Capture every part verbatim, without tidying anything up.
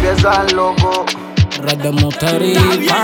empieza el loco. Red de Muteri.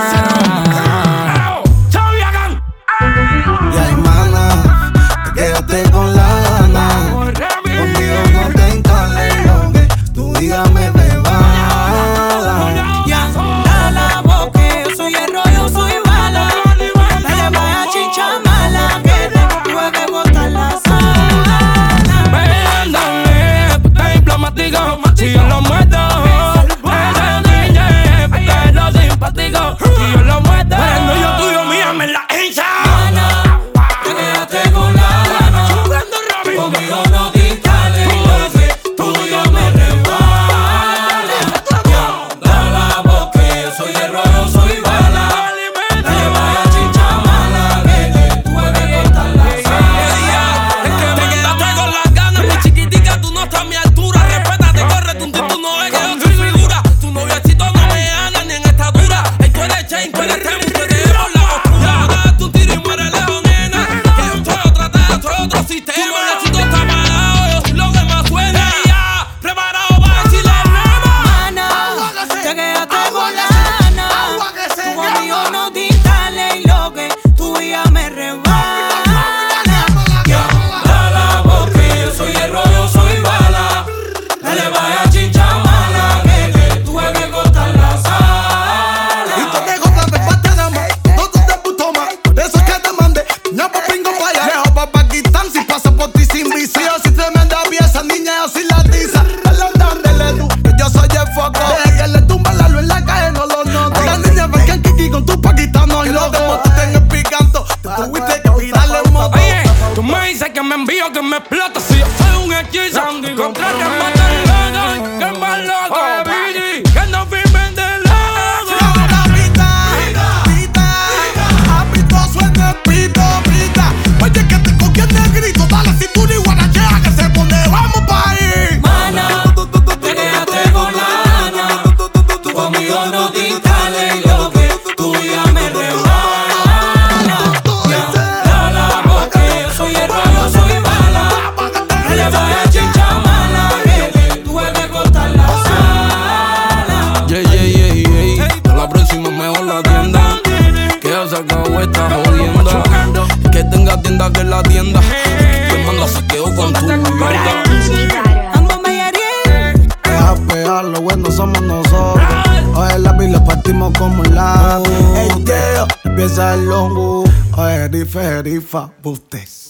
Ya hermana, quédate con la gana. Conmigo no te encales lo que tú digas me bebada. Ya, da la boca, yo soy hierro, yo soy bala. Dale vaya chicha mala, que te tuve que botar la sala. Ven, dale, puta diplomático, si yo lo muerdo. Eres D J, puta lo simpático, si yo lo muerdo. Pero yo tuyo, mía, me la hincha. Quédate con la gana. Conmigo no te instales lo que tuyo me resbala. Da la boca, yo soy hierro, yo soy bala. Dale vaya chicha mala, que te tuve que cortar la sala. Es que me quedaste con las ganas, muy chiquitica, tú no estás a mi altura. Respétate, corre, tú, tú no ves que yo soy figura. Tu noviecito no me gana ni en estatura. Ey, tú eres chain, tú eres temu, te dejemos la oscura. Date un tiro y muere lejos, nena. Que yo estoy otra tela, estoy otro sistema. Tu noviecito está parado, yo soy lo que más suena. Y ya, preparado para decirle nada. Mana, ya quédate con la gana. Tú conmigo no te instales y lo que tú ya me resbala. Ya, da la boca, yo soy hierro, yo soy bala. Dale vaya chicha mala, que te tuve que cortar la sala. Y tú te gozas de parte de más, todo te puto más. Por eso es que te mandé, no pa' pingo pa' allá. Lejos pa' Pakistán, si pasa por ti sin vicio. Si tremenda pieza, niña, yo soy la tiza. Dale, dale, tú, que yo soy el foco. Deja que le tumba la luz en la calle, no lo noto. Las niñas ven que en Kiki con tu paquistanos y loco. Como tú tengas picanto, te tuviste que tirarle un moto. Oye, tú me dices que me envío, que me explota. Si yo soy un hechizo, contra que mata el loco, que es más loco. Oye, que no firmen de loco. Ahora pita, pita, apito suena pito, pita. Oye, que te cogí el negrito, dale cintura y guarachea que se pone, vamos pa' ahí. Mana, ya quédate con la gana. Tú conmigo no te instales y lo que tú ya me resbala. Ya, da la boca, yo soy hierro, yo soy bala. Dale vaya chicha mala, que te tuve que cortar la sala. Yeah, yeah, yeah, yeah. A la próxima mejor la tienda. Que ya se acabó esta jodienda. Que tenga tienda que la tienda. Te manda se quedó con tu mierda. Ambos me herí. Deja pegar, lo bueno somos nosotros. Oye, la pila partimos como un lado. Ey, tío, empieza el longo. Oye, rifa, rifa, bustes.